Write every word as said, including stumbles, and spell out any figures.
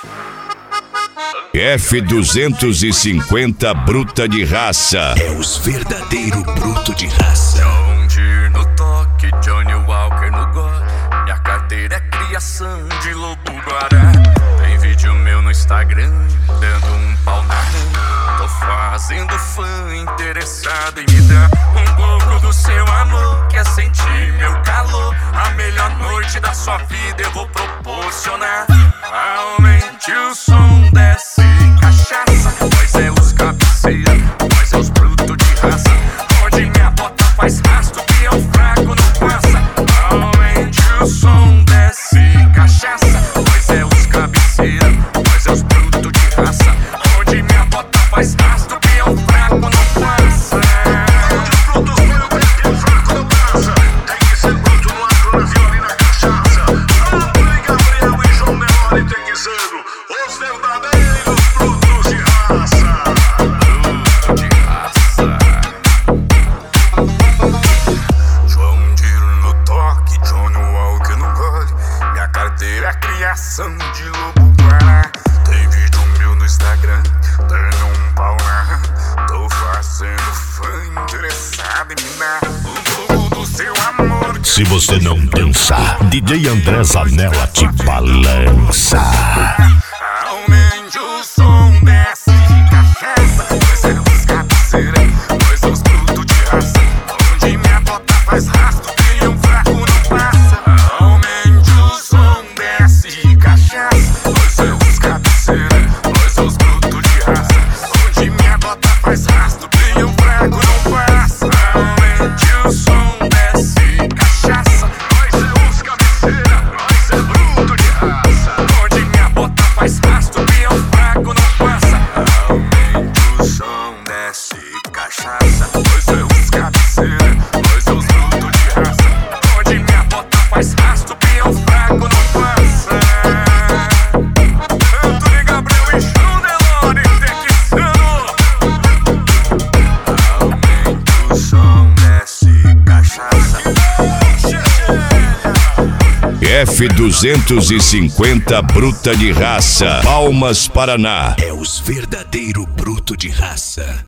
F duzentos e cinquenta bruta de raça. É os verdadeiro bruto de raça. John Deere no toque, Johnny Walker no gole. Minha carteira é criação de lobo guará. Tem vídeo meu no Instagram, dando um pau na rã. Tô fazendo fã interessado em me dar um pouco do seu amor. Quer sentir meu calor? A melhor noite da sua vida eu vou proporcionar. Aumente o som, desce cachaça. Nós é os cabeceira, nós é os brutos de raça. Onde minha bota faz rastro, que é o fraco não passa. Aumente o som, desce cachaça. Nós é os cabeceira, nós é os brutos de raça. Onde minha bota faz rastro, que é o fraco não passa. Onde os brutos põem o pé e o fraco não passa. Tem que ser bruto no agro, na viola e na cachaça. Antônio Gabriel e João Nelore tem que ser os verdadeiros brutos de raça. Bruto de raça. João Deere no toque, Johnny Walker no gole. Minha carteira é criação de lobo guará. Tem vídeo meu no Instagram, dando um pau na rã. Tô fazendo fã interessado em me dar um pouco do seu amor. Se você não dançar, D J André Zanella te balança. Aumente o som, desce cachaça. Nós é os cabeceira, nós é os brutos de raça. Onde minha bota faz rastro, que um fraco não passa. Aumente o som, desce cachaça. Nós é os cabeceira, nós é os brutos de raça. Onde minha bota faz rastro, que um fraco não passa. Aumente o som, desce cachaça. Nós é os cabeceira, nós é bruto de raça. Onde minha bota faz rastro, que um fraco não passa. Aumente o som, desce cachaça. Nós é os cabeceira, nós é os brutos de raça. Onde minha bota faz rastro, que um fraco não passa. Antônio Gabriel e João Nelore Texano. Aumente o som, desce cachaça. F duzentos e cinquenta bruta de raça. Palmas, Paraná. É os verdadeiro bruto de raça.